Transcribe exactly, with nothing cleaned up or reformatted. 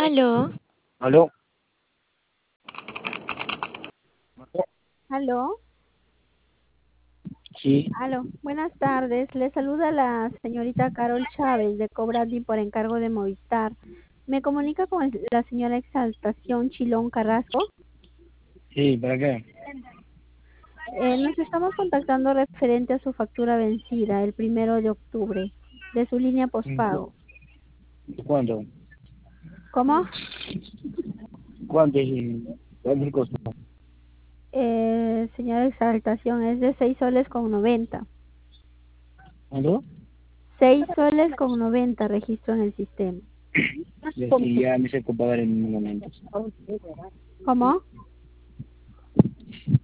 Aló, ¿Aló? Aló, Sí, aló, buenas tardes. Le saluda la señorita Carol Chávez de Cobrandi por encargo de Movistar. ¿Me comunica con el- la señora Exaltación Chilón Carrasco? sí, ¿para qué? Eh, nos estamos contactando referente a su factura vencida el primero de octubre de su línea ¿Cu- postpago. ¿Cuánto? ¿Cómo? ¿Cuánto es el, cuánto es el costo? Eh, señora Exaltación, es de seis soles con noventa. ¿Aló? Seis soles con noventa registro en el sistema. Y así ya me sé pagar en un momento. ¿Cómo?